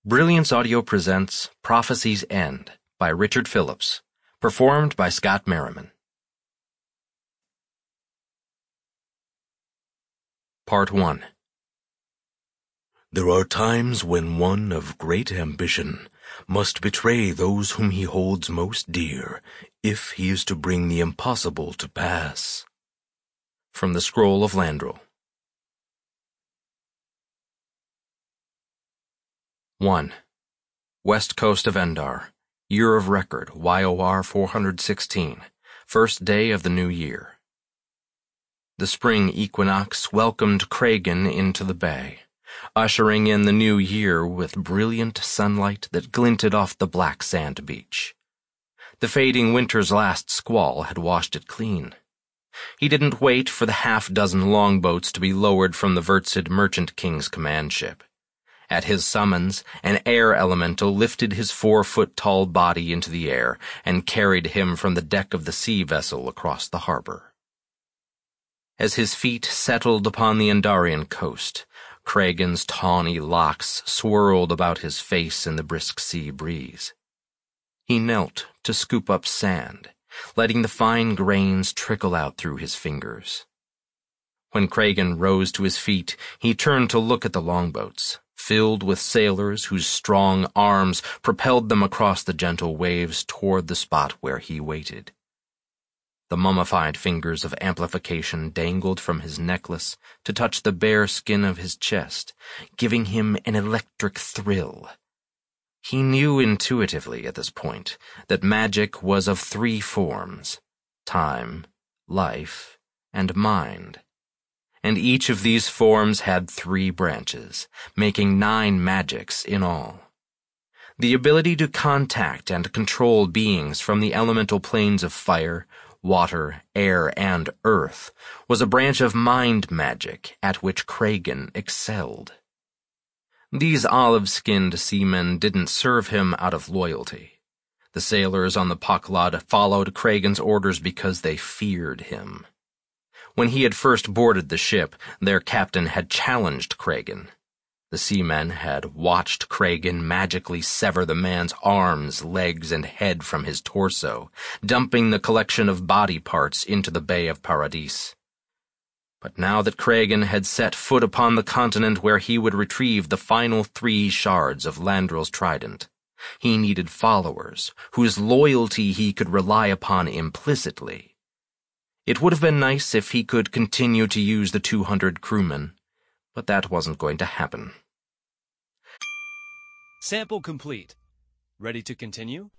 Brilliance Audio presents Prophecy's End by Richard Phillips, performed by Scott Merriman. Part 1. There are times when one of great ambition must betray those whom he holds most dear, if he is to bring the impossible to pass. From the Scroll of Landrel. 1. West coast of Endar, Year of Record, YOR 416, first day of the new year. The spring equinox welcomed Cragen into the bay, ushering in the new year with brilliant sunlight that glinted off the black sand beach. The fading winter's last squall had washed it clean. He didn't wait for the half-dozen longboats to be lowered from the Vertsid Merchant King's command ship. At his summons, an air elemental lifted his 4-foot-tall body into the air and carried him from the deck of the sea vessel across the harbor. As his feet settled upon the Endarian coast, Cragen's tawny locks swirled about his face in the brisk sea breeze. He knelt to scoop up sand, letting the fine grains trickle out through his fingers. When Cragen rose to his feet, he turned to look at the longboats, filled with sailors whose strong arms propelled them across the gentle waves toward the spot where he waited. The mummified fingers of amplification dangled from his necklace to touch the bare skin of his chest, giving him an electric thrill. He knew intuitively at this point that magic was of 3 forms: time, life, and mind. And each of these forms had 3 branches, making 9 magics in all. The ability to contact and control beings from the elemental planes of fire, water, air, and earth was a branch of mind magic at which Cragen excelled. These olive-skinned seamen didn't serve him out of loyalty. The sailors on the Poklad followed Cragen's orders because they feared him. When he had first boarded the ship, their captain had challenged Cragen. The seamen had watched Cragen magically sever the man's arms, legs, and head from his torso, dumping the collection of body parts into the Bay of Paradis. But now that Cragen had set foot upon the continent where he would retrieve the final 3 shards of Landrel's trident, he needed followers whose loyalty he could rely upon implicitly. It would have been nice if he could continue to use the 200 crewmen, but that wasn't going to happen. Sample complete. Ready to continue?